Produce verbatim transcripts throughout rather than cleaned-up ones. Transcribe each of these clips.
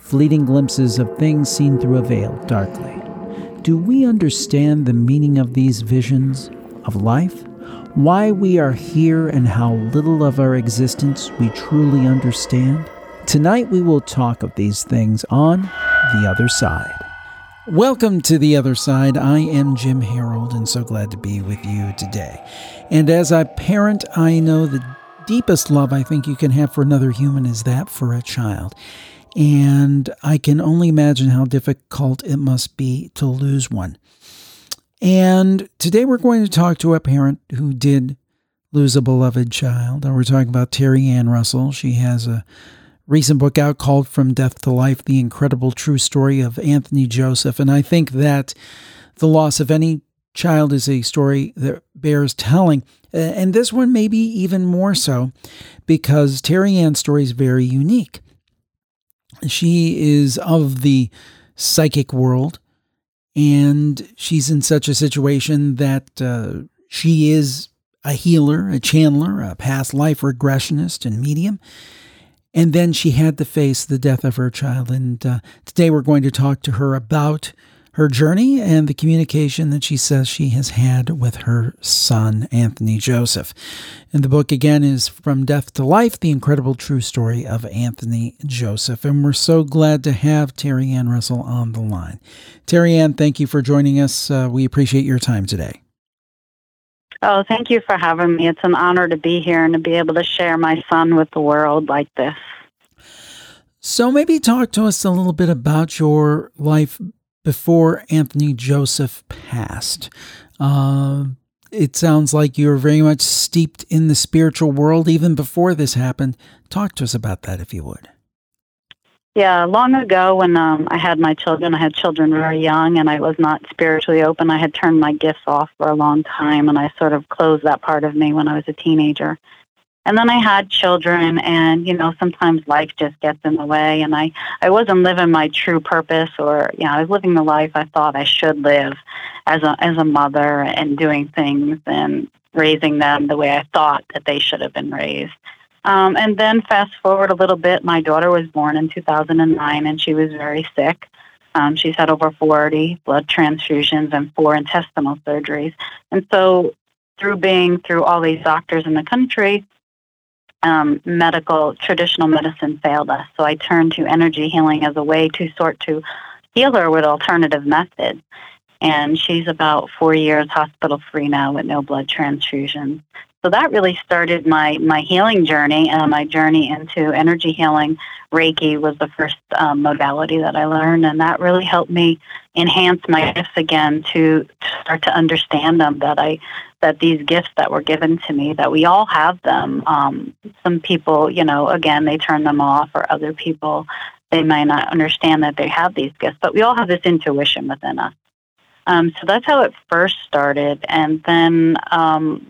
fleeting glimpses of things seen through a veil darkly. Do we understand the meaning of these visions of life? Why we are here and how little of our existence we truly understand? Tonight we will talk of these things on The Other Side. Welcome to The Other Side. I am Jim Harold and so glad to be with you today. And as a parent, I know the deepest love I think you can have for another human is that for a child. And I can only imagine how difficult it must be to lose one. And today we're going to talk to a parent who did lose a beloved child. We're talking about Terry Ann Russell. She has a recent book out called From Death to Life, The Incredible True Story of Anthony Joseph. And I think that the loss of any child is a story that bears telling. And this one maybe even more so because Terry Ann's story is very unique. She is of the psychic world, and she's in such a situation that uh, she is a healer, a channeler, a past life regressionist and medium. And then she had to face the death of her child. And uh, today we're going to talk to her about her journey and the communication that she says she has had with her son, Anthony Joseph. And the book, again, is From Death to Life, The Incredible True Story of Anthony Joseph. And we're so glad to have Terry Ann Russell on the line. Terry Ann, thank you for joining us. Uh, we appreciate your time today. Oh, thank you for having me. It's an honor to be here and to be able to share my son with the world like this. So maybe talk to us a little bit about your life before Anthony Joseph passed. Uh, it sounds like you were very much steeped in the spiritual world even before this happened. Talk to us about that, if you would. Yeah, long ago when um, I had my children, I had children very young, and I was not spiritually open. I had turned my gifts off for a long time, and I sort of closed that part of me when I was a teenager. And then I had children, and, you know, sometimes life just gets in the way, and I, I wasn't living my true purpose, or, you know, I was living the life I thought I should live as a as a mother and doing things and raising them the way I thought that they should have been raised. Um, and then fast forward a little bit, my daughter was born in two thousand nine, and she was very sick. Um, she's had over forty blood transfusions and four intestinal surgeries. And so through being through all these doctors in the country, Um, medical, traditional medicine failed us. So I turned to energy healing as a way to sort to heal her with alternative methods. And she's about four years hospital free now with no blood transfusions. So that really started my, my healing journey, and my journey into energy healing. Reiki was the first um, modality that I learned, and that really helped me enhance my gifts again to, to start to understand them, that I that these gifts that were given to me, that we all have them. Um, some people, you know, again, they turn them off, or other people, they might not understand that they have these gifts, but we all have this intuition within us. Um, so that's how it first started. And then um,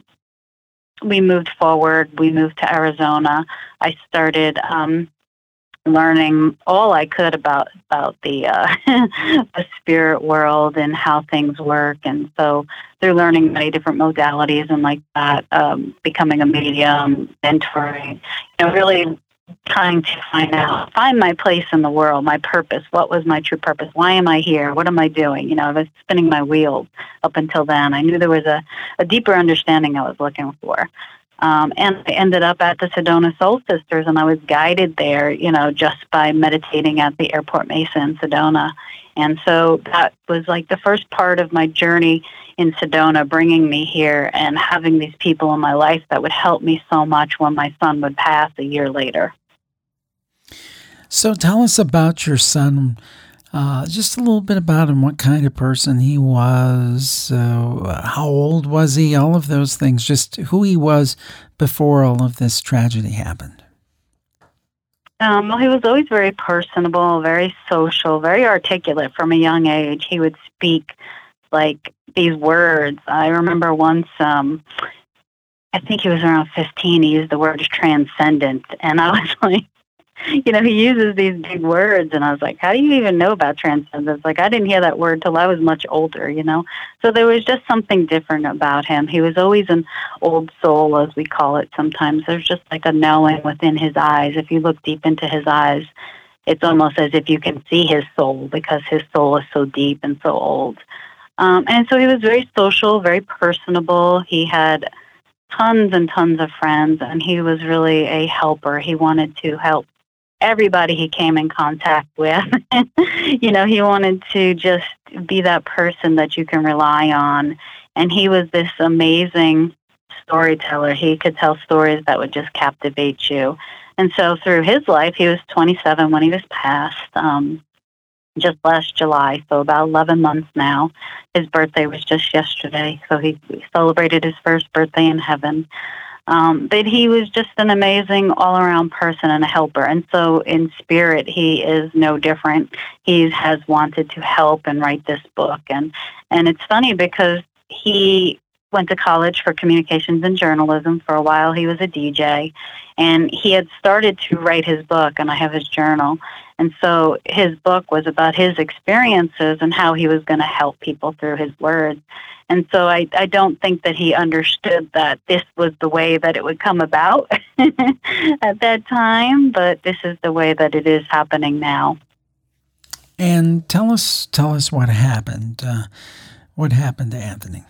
we moved forward. We moved to Arizona. I started um, learning all I could about about the uh, the spirit world and how things work. And so through learning many different modalities and like that, um, becoming a medium, mentoring, you know, really trying to find out, find my place in the world, my purpose. What was my true purpose? Why am I here? What am I doing? You know, I was spinning my wheels up until then. I knew there was a, a deeper understanding I was looking for. Um, and I ended up at the Sedona Soul Sisters, and I was guided there, you know, just by meditating at the Airport Mesa in Sedona. And so that was like the first part of my journey in Sedona, bringing me here and having these people in my life that would help me so much when my son would pass a year later. So tell us about your son. Uh, just a little bit about him, what kind of person he was, uh, how old was he, all of those things, just who he was before all of this tragedy happened. Um, well, he was always very personable, very social, very articulate from a young age. He would speak like these words. I remember once, um, I think he was around fifteen, he used the word transcendent, and I was like, you know, he uses these big words, and I was like, how do you even know about transcendence? Like, I didn't hear that word till I was much older, you know? So there was just something different about him. He was always an old soul, as we call it sometimes. There's just like a knowing within his eyes. If you look deep into his eyes, it's almost as if you can see his soul because his soul is so deep and so old. Um, and so he was very social, very personable. He had tons and tons of friends, and he was really a helper. He wanted to help everybody he came in contact with. You know, he wanted to just be that person that you can rely on. And he was this amazing storyteller. He could tell stories that would just captivate you. And so through his life, he was twenty-seven when he was passed, um, just last July, so about eleven months now. His birthday was just yesterday, so he celebrated his first birthday in heaven. Um, but he was just an amazing all-around person and a helper. And so in spirit, he is no different. He has wanted to help and write this book. And, and it's funny because he went to college for communications and journalism. For a while, he was a D J. And he had started to write his book, and I have his journal. And so his book was about his experiences and how he was going to help people through his words. And so I, I don't think that he understood that this was the way that it would come about at that time, but this is the way that it is happening now. And tell us, tell us what happened. Uh, what happened to Anthony?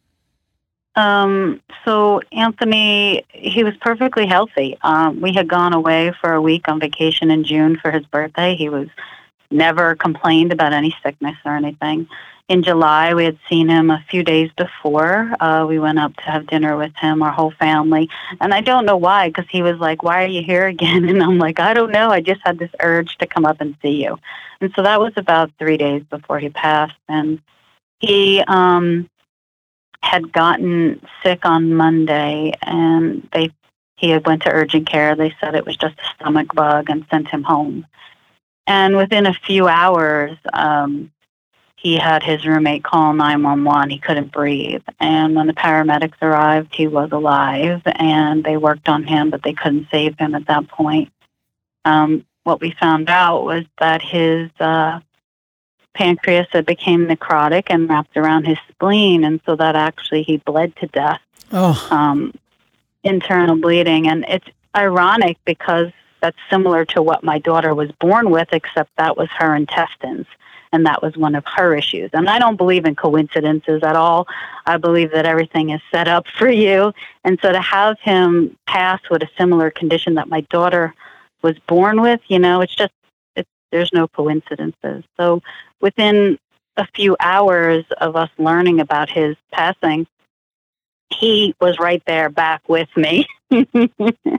Um, so Anthony, he was perfectly healthy. Um, we had gone away for a week on vacation in June for his birthday. He was never complained about any sickness or anything. In July, we had seen him a few days before. Uh, we went up to have dinner with him, our whole family. And I don't know why, because he was like, "Why are you here again?" And I'm like, "I don't know. I just had this urge to come up and see you." And so that was about three days before he passed. And he um, had gotten sick on Monday, and they he had went to urgent care. They said it was just a stomach bug and sent him home. And within a few hours, um, he had his roommate call nine one one. He couldn't breathe. And when the paramedics arrived, he was alive, and they worked on him, but they couldn't save him at that point. Um, what we found out was that his uh, pancreas had became necrotic and wrapped around his spleen, and so that actually he bled to death. Oh. Um, internal bleeding. And it's ironic because that's similar to what my daughter was born with, except that was her intestines. And that was one of her issues. And I don't believe in coincidences at all. I believe that everything is set up for you. And so to have him pass with a similar condition that my daughter was born with, you know, it's just, it's, there's no coincidences. So within a few hours of us learning about his passing, he was right there back with me. in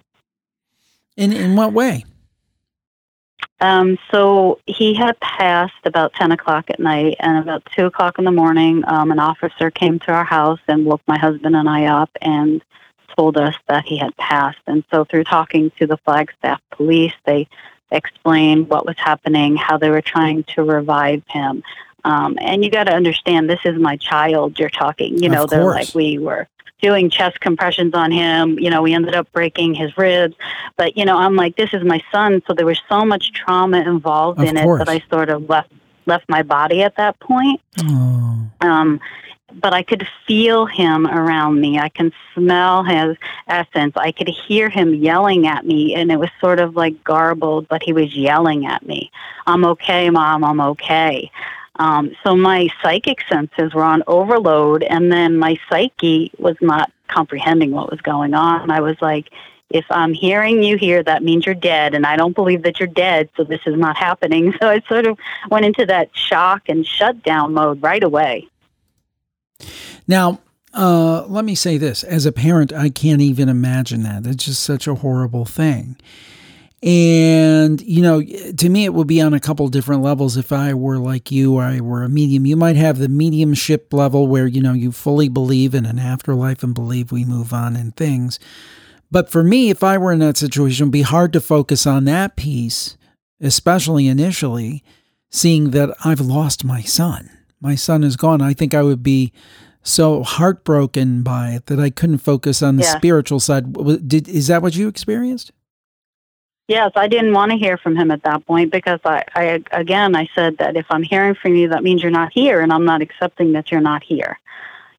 in what way? Um, so he had passed about ten o'clock at night, and about two o'clock in the morning, um, an officer came to our house and woke my husband and I up and told us that he had passed. And so through talking to the Flagstaff police, they explained what was happening, how they were trying to revive him. Um, and you got to understand, this is my child you're talking. You know, they're like, we were doing chest compressions on him. You know, we ended up breaking his ribs. But, you know, I'm like, this is my son. So there was so much trauma involved of in course. it that I sort of left left my body at that point. Oh. Um, but I could feel him around me. I can smell his essence. I could hear him yelling at me, and it was sort of like garbled, but he was yelling at me. "I'm okay, Mom, I'm okay." Um, so my psychic senses were on overload, and then my psyche was not comprehending what was going on. I was like, if I'm hearing you here, that means you're dead, and I don't believe that you're dead, so this is not happening. So I sort of went into that shock and shutdown mode right away. Now, uh, let me say this. As a parent, I can't even imagine that. It's just such a horrible thing. And, you know, to me, it would be on a couple different levels. If I were like you, or I were a medium, you might have the mediumship level where, you know, you fully believe in an afterlife and believe we move on and things. But for me, if I were in that situation, it would be hard to focus on that piece, especially initially, seeing that I've lost my son. My son is gone. I think I would be so heartbroken by it that I couldn't focus on the yeah. spiritual side. Did, is that what you experienced? Yes, I didn't want to hear from him at that point because I, I, again, I said that if I'm hearing from you, that means you're not here, and I'm not accepting that you're not here.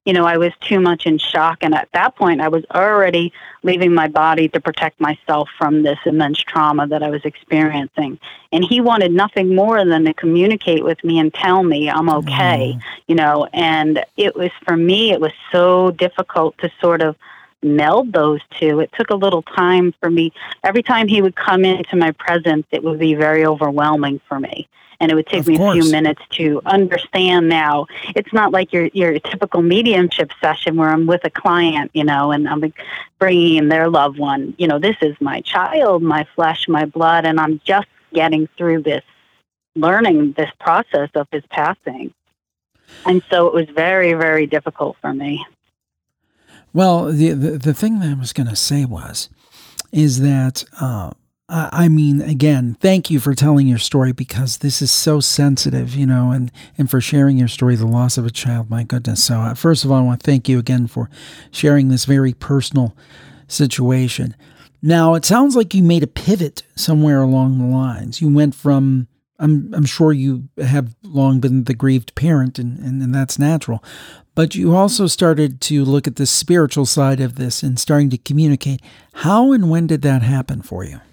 you know, I was too much in shock. And at that point, I was already leaving my body to protect myself from this immense trauma that I was experiencing. And he wanted nothing more than to communicate with me and tell me I'm okay, mm. you know, and it was, for me, it was so difficult to sort of meld those two. It took a little time for me. Every time he would come into my presence, it would be very overwhelming for me. And it would take of me course. a few minutes to understand now. It's not like your your typical mediumship session where I'm with a client, you know, and I'm bringing in their loved one. You know, this is my child, my flesh, my blood, and I'm just getting through this, learning this process of his passing. And so it was very, very difficult for me. Well, the the, the thing that I was going to say was, is that, uh, I mean, again, thank you for telling your story, because this is so sensitive, you know, and, and for sharing your story, the loss of a child, my goodness. So uh, first of all, I want to thank you again for sharing this very personal situation. Now, it sounds like you made a pivot somewhere along the lines. You went from, I'm I'm sure you have long been the grieved parent, and, and, and that's natural, but you also started to look at the spiritual side of this and starting to communicate. How and when did that happen for you?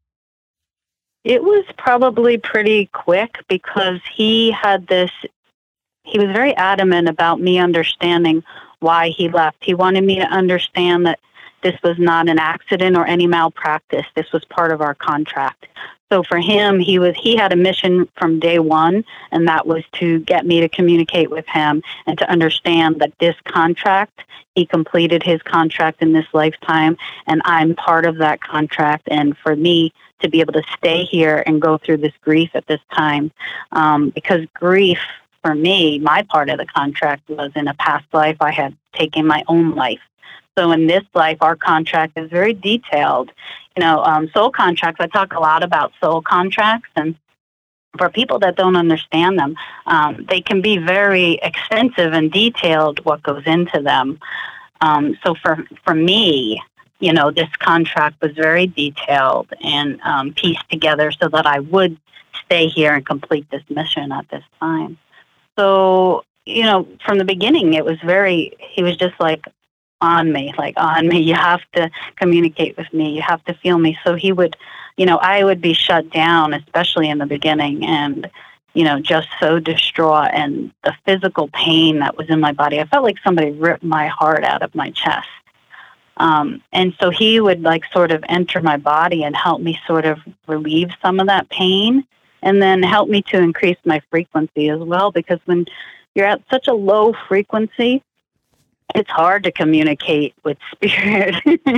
It was probably pretty quick, because he had this, he was very adamant about me understanding why he left. He wanted me to understand that this was not an accident or any malpractice. This was part of our contract. So for him, he was he had a mission from day one, and that was to get me to communicate with him and to understand that this contract, he completed his contract in this lifetime, and I'm part of that contract. And for me to be able to stay here and go through this grief at this time, um, because grief, for me, my part of the contract was in a past life I had taken my own life. So in this life, our contract is very detailed. You know, um, soul contracts, I talk a lot about soul contracts, and for people that don't understand them, um, they can be very extensive and detailed what goes into them. Um, so for, for me, you know, this contract was very detailed and um, pieced together so that I would stay here and complete this mission at this time. So, you know, from the beginning, it was very, he was just like, on me, like on me, you have to communicate with me, you have to feel me. So he would, you know, I would be shut down, especially in the beginning, and, you know, just so distraught, and the physical pain that was in my body, I felt like somebody ripped my heart out of my chest. Um, and so he would like sort of enter my body and help me sort of relieve some of that pain, and then help me to increase my frequency as well, because when you're at such a low frequency, it's hard to communicate with spirit.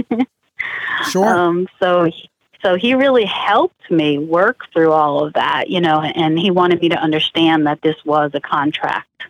Sure. Um, so, so he really helped me work through all of that, you know, and he wanted me to understand that this was a contract.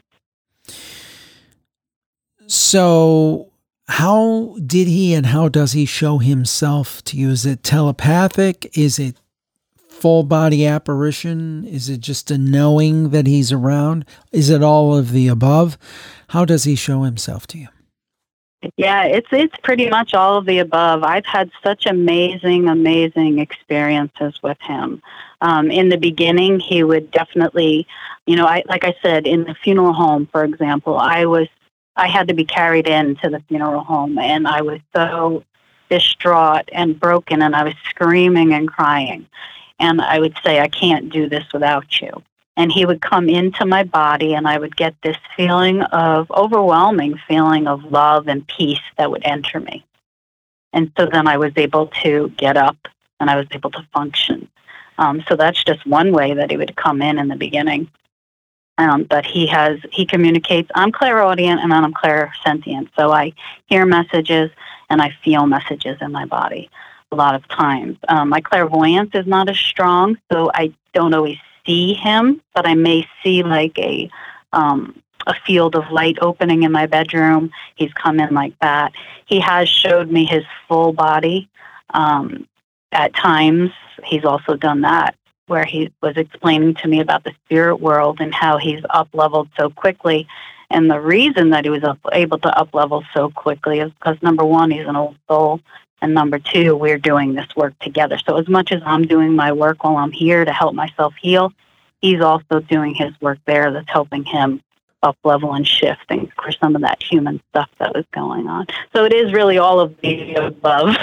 So how did he and how does he show himself to you? Is it telepathic? Is it full body apparition? Is it just a knowing that he's around? Is it all of the above? How does he show himself to you? Yeah, it's it's pretty much all of the above. I've had such amazing, amazing experiences with him. Um, in the beginning, he would definitely, you know, I like I said, in the funeral home, for example, I was I had to be carried into the funeral home, and I was so distraught and broken, and I was screaming and crying. And I would say, I can't do this without you. And he would come into my body, and I would get this feeling of overwhelming feeling of love and peace that would enter me. And so then I was able to get up, and I was able to function. Um, so that's just one way that he would come in in the beginning. Um, but he has, he communicates, I'm clairaudient and I'm clairsentient. So I hear messages and I feel messages in my body a lot of times. Um, my clairvoyance is not as strong, so I don't always see him, but I may see like a um, a field of light opening in my bedroom. He's come in like that. He has showed me his full body. Um, at times, he's also done that, where he was explaining to me about the spirit world and how he's up-leveled so quickly. And the reason that he was up, able to up-level so quickly is because, number one, he's an old soul, and number two, we're doing this work together. So as much as I'm doing my work while I'm here to help myself heal, he's also doing his work there that's helping him up level and shifting for some of that human stuff that was going on. So it is really all of the above.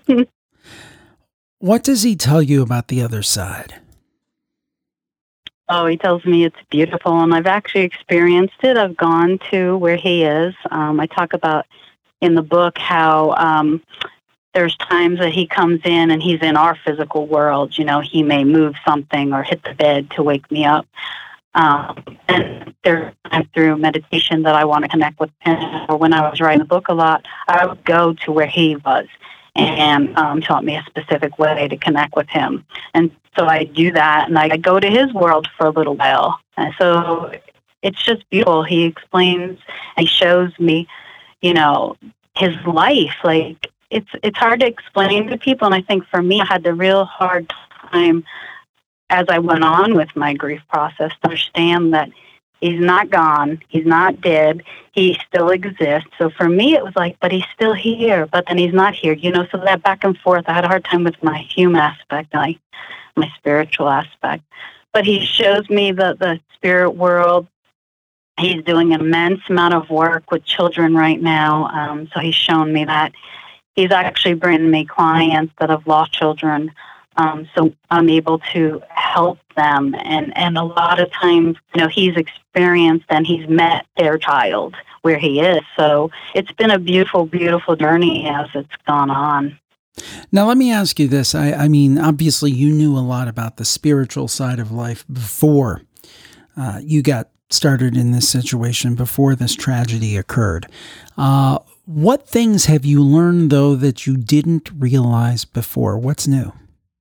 What does he tell you about the other side? Oh, he tells me it's beautiful, and I've actually experienced it. I've gone to where he is. Um, I talk about in the book how um, there's times that he comes in and he's in our physical world. You know, he may move something or hit the bed to wake me up. Um, and there's times through meditation that I want to connect with him. Or when I was writing the book a lot, I would go to where he was and um, taught me a specific way to connect with him. And so I do that, and I go to his world for a little while. And so it's just beautiful. He explains, he shows me, you know, his life. Like, it's it's hard to explain to people, and I think for me, I had the real hard time as I went on with my grief process to understand that he's not gone, he's not dead, he still exists. So for me, it was like, but he's still here, but then he's not here, you know, so that back and forth, I had a hard time with my human aspect, my, my spiritual aspect. But he shows me the, the spirit world. He's doing an immense amount of work with children right now, um, so he's shown me that. He's actually bringing me clients that have lost children. Um, so I'm able to help them. And, and a lot of times, you know, he's experienced and he's met their child where he is. So it's been a beautiful, beautiful journey as it's gone on. Now, let me ask you this. I, I mean, obviously, you knew a lot about the spiritual side of life before uh, you got started in this situation, before this tragedy occurred. Uh, what things have you learned, though, that you didn't realize before? What's new?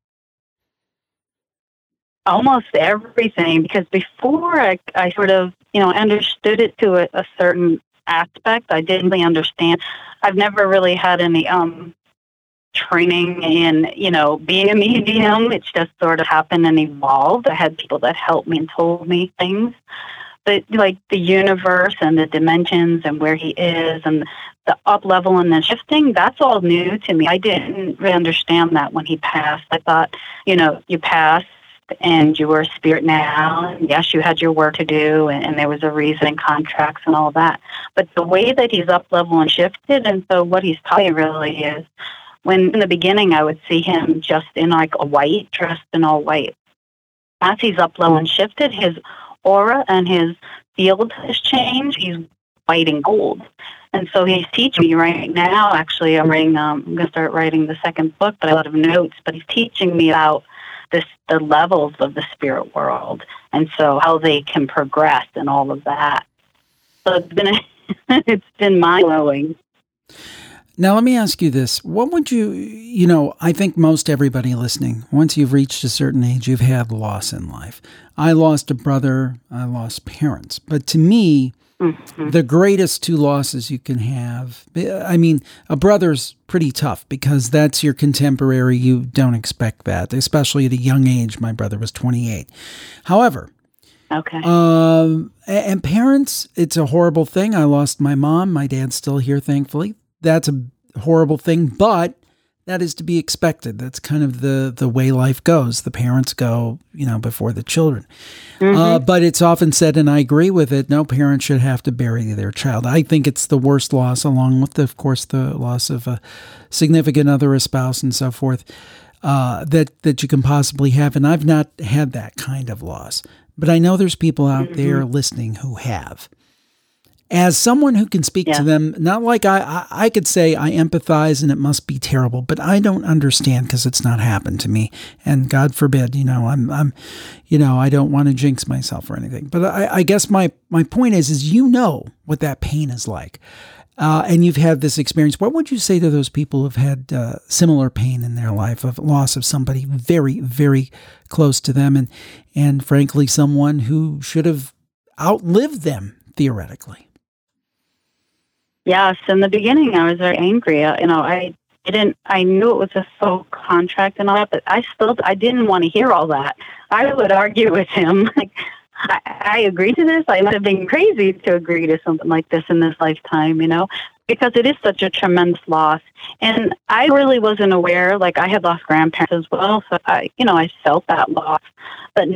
Almost everything, because before I, I sort of, you know, understood it to a, a certain aspect. I didn't really understand. I've never really had any um, training in, you know, being a medium. It's just sort of happened and evolved. I had people that helped me and told me things. But like the universe and the dimensions and where he is and the up level and the shifting, that's all new to me. I didn't really understand that when he passed. I thought, you know, you pass and you were a spirit now, and yes, you had your work to do, and, and there was a reason and contracts and all that. But the way that he's up level and shifted, and so what he's taught me really is, when in the beginning I would see him just in like a white, dressed in all white. As he's up level and shifted, his aura and his field has changed. He's white and gold. And so he's teaching me right now, actually, I'm writing, um, I'm going to start writing the second book, but I have a lot of notes, but he's teaching me about this, the levels of the spirit world, and so how they can progress and all of that. So it's been it's been mind blowing. Now let me ask you this: what would you, you know, I think most everybody listening, once you've reached a certain age, you've had loss in life. I lost a brother, I lost parents, but to me, mm-hmm. the greatest two losses you can have, I mean, a brother's pretty tough because that's your contemporary. You don't expect that, especially at a young age. My brother was twenty-eight. However, okay. Um, and parents, it's a horrible thing. I lost my mom. My dad's still here, thankfully. That's a horrible thing, but that is to be expected. That's kind of the, the way life goes. The parents go, you know, before the children. Mm-hmm. Uh, but it's often said, and I agree with it, no parent should have to bury their child. I think it's the worst loss, along with, the, of course, the loss of a significant other, a spouse, and so forth, uh, that, that you can possibly have. And I've not had that kind of loss. But I know there's people out mm-hmm. there listening who have. As someone who can speak yeah. to them, not like I, I, I could say I empathize and it must be terrible, but I don't understand because it's not happened to me. And God forbid, you know, I'm, I'm, you know, I don't want to jinx myself or anything. But I, I guess my, my point is, is you know what that pain is like, uh, and you've had this experience. What would you say to those people who've had uh, similar pain in their life, of loss of somebody very, very close to them, and and frankly, someone who should have outlived them theoretically? Yes, in the beginning, I was very angry. Uh, you know, I didn't. I knew it was a full contract and all that, but I still, I didn't want to hear all that. I would argue with him. Like, I, I agreed to this. I must have been crazy to agree to something like this in this lifetime. You know, because it is such a tremendous loss, and I really wasn't aware. Like, I had lost grandparents as well, so I, you know, I felt that loss, but not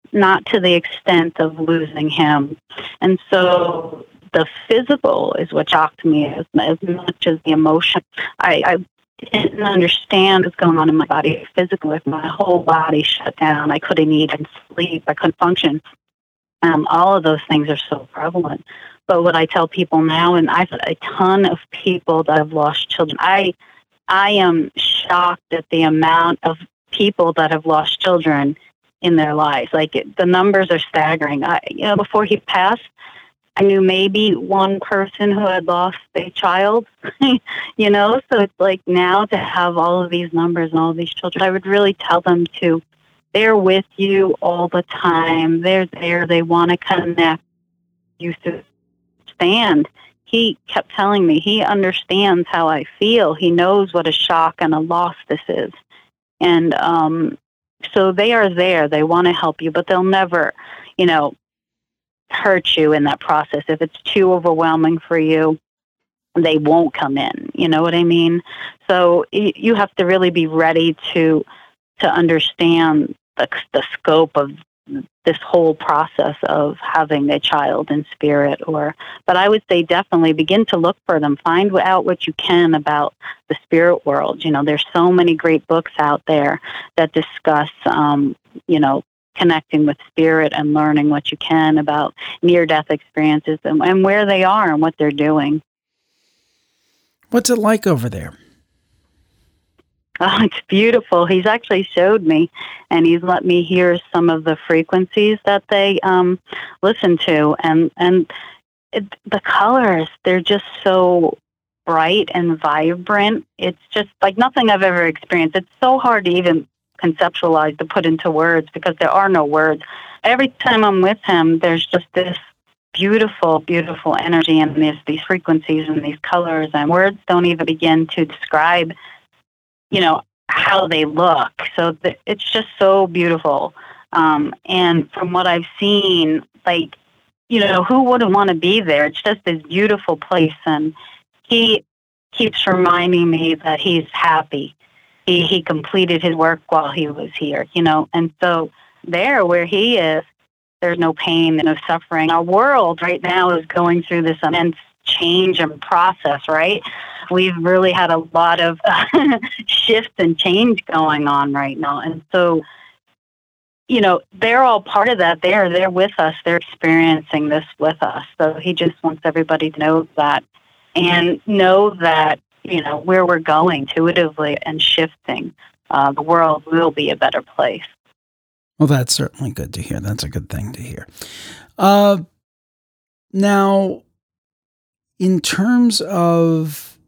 not to the extent of losing him. And so the physical is what shocked me as, as much as the emotion. I, I didn't understand what's going on in my body physically. My whole body shut down. I couldn't eat and sleep. I couldn't function. Um, all of those things are so prevalent. But what I tell people now, and I've had a ton of people that have lost children, I I am shocked at the amount of people that have lost children in their lives. Like, it, the numbers are staggering. I, you know, before he passed, I knew maybe one person who had lost a child, you know, so it's like now to have all of these numbers and all of these children, I would really tell them to, they're with you all the time. They're there. They want to connect you to stand. He kept telling me he understands how I feel. He knows what a shock and a loss this is. And um, so they are there. They want to help you, but they'll never, you know, hurt you in that process. If it's too overwhelming for you, they won't come in. You know what I mean? So y- you have to really be ready to to understand the, the scope of this whole process of having a child in spirit. Or, but I would say definitely begin to look for them. Find out what you can about the spirit world. You know, there's so many great books out there that discuss, um, you know, connecting with spirit and learning what you can about near-death experiences and, and where they are and what they're doing. What's it like over there? Oh, it's beautiful. He's actually showed me, and he's let me hear some of the frequencies that they um, listen to. And, and it, the colors, they're just so bright and vibrant. It's just like nothing I've ever experienced. It's so hard to even conceptualize, to put into words, because there are no words. Every time I'm with him, there's just this beautiful, beautiful energy, and there's these frequencies and these colors, and words don't even begin to describe, you know, how they look. So th- it's just so beautiful. Um, and from what I've seen, like, you know, who wouldn't want to be there? It's just this beautiful place. And he keeps reminding me that he's happy. He, he completed his work while he was here, you know. And so there where he is, there's no pain and no suffering. Our world right now is going through this immense change and process, right? We've really had a lot of shift and change going on right now. And so, you know, they're all part of that. They're, they're with us. They're experiencing this with us. So he just wants everybody to know that, and know that, you know, where we're going intuitively and shifting, uh, the world will be a better place. Well, that's certainly good to hear. That's a good thing to hear. Uh, now, in terms of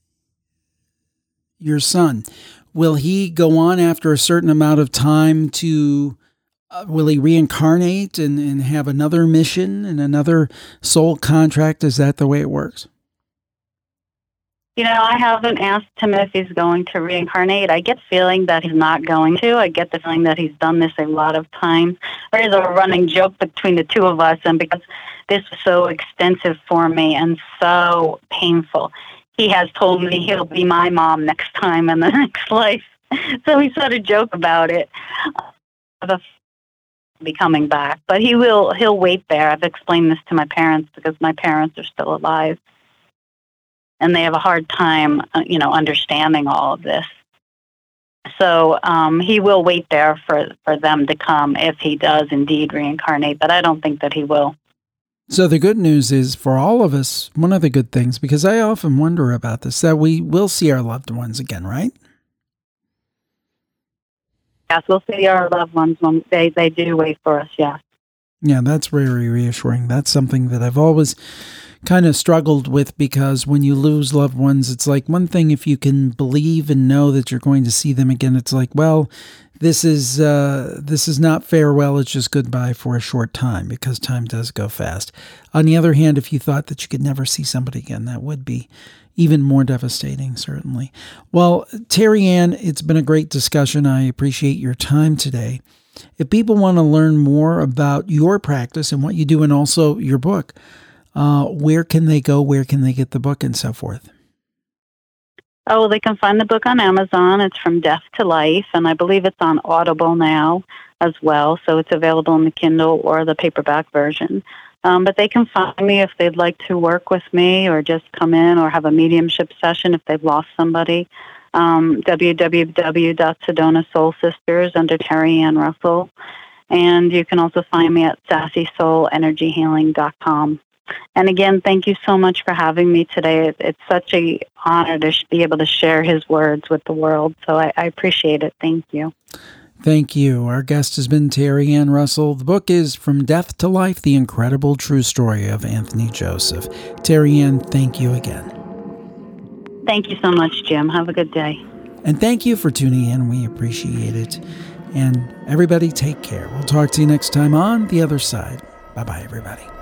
your son, will he go on after a certain amount of time to, uh, will he reincarnate and, and have another mission and another soul contract? Is that the way it works? You know, I haven't asked him if he's going to reincarnate. I get the feeling that he's not going to. I get the feeling that he's done this a lot of times. There is a running joke between the two of us, and because this was so extensive for me and so painful, he has told me he'll be my mom next time in the next life. So we sort of joke about it. Uh, be coming back, but he will, he'll wait there. I've explained this to my parents because my parents are still alive, and they have a hard time, uh, you know, understanding all of this. So um, he will wait there for, for them to come if he does indeed reincarnate, but I don't think that he will. So the good news is for all of us, one of the good things, because I often wonder about this, that we will see our loved ones again, right? Yes, we'll see our loved ones when they, they do wait for us, yes. Yeah, that's very reassuring. That's something that I've always kind of struggled with, because when you lose loved ones, it's like one thing if you can believe and know that you're going to see them again. It's like, well, this is uh, this is not farewell. It's just goodbye for a short time, because time does go fast. On the other hand, if you thought that you could never see somebody again, that would be even more devastating, certainly. Well, Terry Ann, it's been a great discussion. I appreciate your time today. If people want to learn more about your practice and what you do, and also your book, uh, where can they go? Where can they get the book and so forth? Oh, they can find the book on Amazon. It's From Death to Life, and I believe it's on Audible now as well, so it's available in the Kindle or the paperback version. Um, but they can find me if they'd like to work with me or just come in or have a mediumship session if they've lost somebody. Um, w w w dot sedona soul sisters under Terry Ann Russell. And you can also find me at sassy soul energy healing dot com. And again, thank you so much for having me today. It, it's such an honor to sh- be able to share his words with the world. So I, I appreciate it. Thank you. Thank you. Our guest has been Terry Ann Russell. The book is From Death to Life, The Incredible True Story of Anthony Joseph. Terry Ann, thank you again. Thank you so much, Jim. Have a good day. And thank you for tuning in. We appreciate it. And everybody take care. We'll talk to you next time on The Other Side. Bye-bye, everybody.